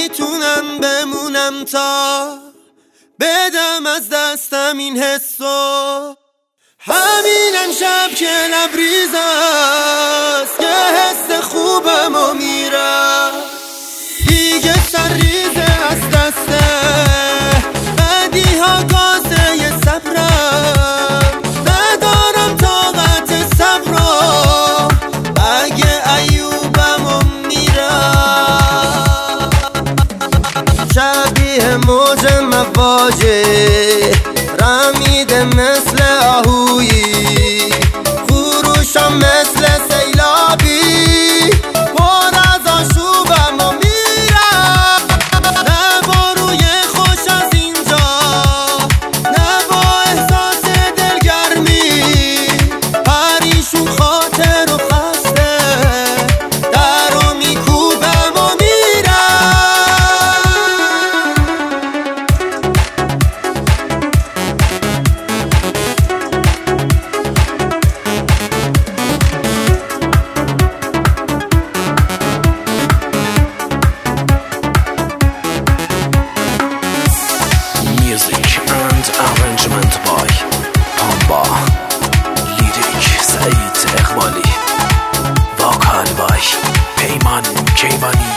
نمیتونم بمونم تا بدم از دستم این حسو. همین امشب که لبریز است یه حس خوبم و میرم دیگه سرریزه از دسته بدی ها گازه یه صبرم ندارم طاقت صبر رو اگه ایوبم و میرم شبیه موج مواجه رمیده مثل آهویی خروشم مثل سیلابی پر از آشوبم و میرم نه با روی خوش از اینجا نه با احساس دلگرمی پریشون خاطر و خسته در رو میکوبم و میرم. Arrangement by Pamba Lyric Said Iqbali Vocal by Peyman Keyvani.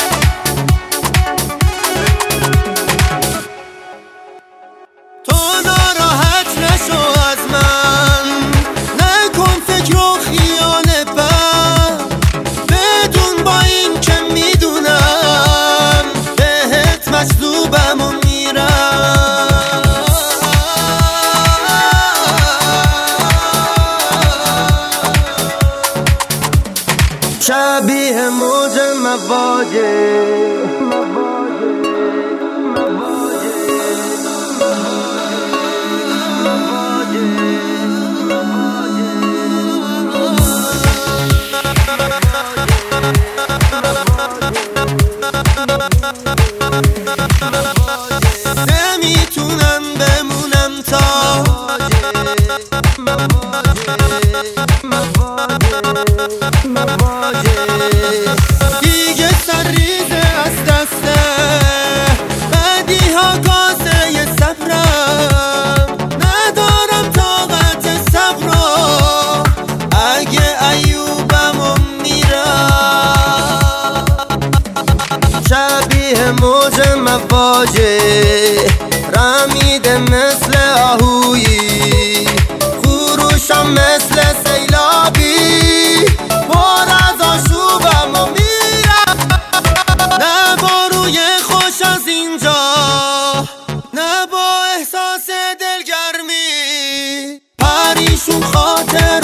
تو ناراحت نشو از من نکن فکر و خیال بد بدون با این که میدونم بهت مجذوبم و میرم شبیه موج مواجه نمیتونم بمونم تا دیگه سرریزه از دسته بدی ها گازه یه صبرم ندارم طاقت صبر رو اگه ایوبم و میرم شبیه موج مواجه رمیده مثل آهویی خروشم مثل سیلابی پر از آشوبم و میرم نه با روی خوش از اینجا نه با احساس دلگرمی پریشون خاطر